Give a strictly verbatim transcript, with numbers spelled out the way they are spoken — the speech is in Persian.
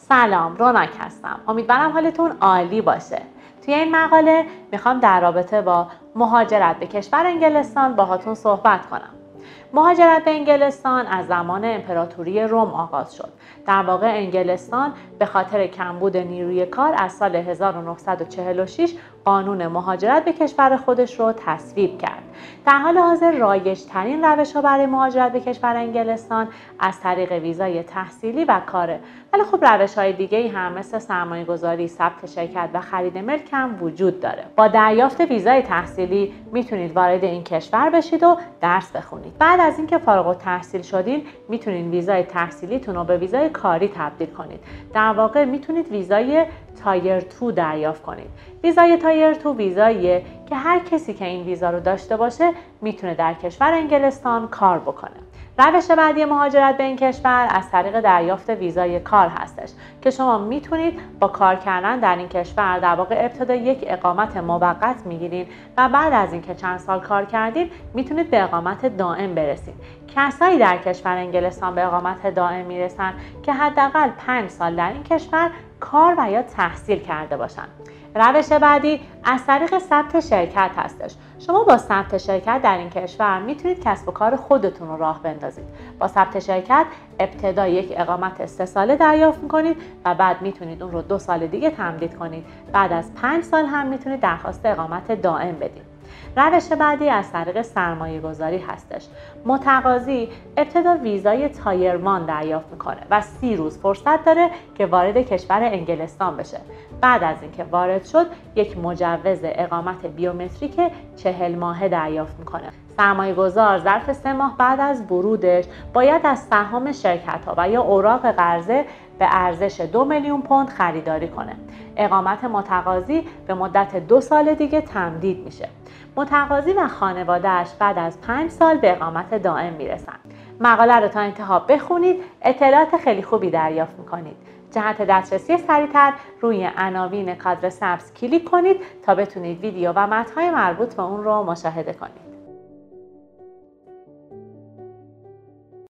سلام، روناک هستم. امیدوارم حالتون عالی باشه. توی این مقاله میخوام در رابطه با مهاجرت به کشور انگلستان باهاتون صحبت کنم. مهاجرت به انگلستان از زمان امپراتوری روم آغاز شد. در واقع انگلستان به خاطر کمبود نیروی کار از سال هزار و نهصد و چهل و شش قانون مهاجرت به کشور خودش رو تصویب کرد. در حال حاضر رایج ترین روش ها برای مهاجرت به کشور انگلستان از طریق ویزای تحصیلی و کاره. ولی خب روش های دیگه هم مثل سرمایه گذاری، ثبت شرکت و خرید ملک هم وجود داره. با دریافت ویزای تحصیلی میتونید وارد این کشور بشید و درس بخونید. بعد از اینکه فارغ التحصیل شدین میتونید ویزای تحصیلیتون رو به ویزای کاری تبدیل کنید. در واقع میتونید ویزای تایر دو دریافت کنید. ویزای تایر دو ویزاییه که هر کسی که این ویزا رو داشته باشه میتونه در کشور انگلستان کار بکنه. روش بعدی مهاجرت به این کشور از طریق دریافت ویزای کار هستش که شما میتونید با کار کردن در این کشور در واقع ابتدا یک اقامت موقت میگیرید و بعد از اینکه چند سال کار کردید میتونید به اقامت دائم برسید. کسایی در کشور انگلستان به اقامت دائم میرسن که حداقل پنج سال در این کشور کار و یا تحصیل کرده باشن. روش بعدی از طریق ثبت شرکت هستش. شما با ثبت شرکت در این کشور میتونید کسب و کار خودتون رو راه بندازید. با ثبت شرکت ابتدا یک اقامت سه ساله دریافت میکنید و بعد میتونید اون رو دو سال دیگه تمدید کنید. بعد از پنج سال هم میتونید درخواست اقامت دائم بدید. روش بعدی از طریق سرمایه گذاری هستش. متقاضی ابتدا ویزای تایر وان دریافت میکنه و سی روز فرصت داره که وارد کشور انگلستان بشه. بعد از اینکه وارد شد یک مجوز اقامت بیومتریک چهل ماهه دریافت میکنه. سرمایه گذار ظرف سه ماه بعد از ورودش باید از سهام شرکت ها و یا اوراق قرضه به ارزش دو میلیون پوند خریداری کنه. اقامت متقاضی به مدت دو سال دیگه تمدید میشه. متقاضی و خانواده‌اش بعد از پنج سال به اقامت دائم میرسن. مقاله رو تا انتها بخونید، اطلاعات خیلی خوبی دریافت میکنید. جهت دسترسی سریع‌تر روی عناوین کادر سبز کلیک کنید تا بتونید ویدیو و متن‌های مربوط به اون رو مشاهده کنید.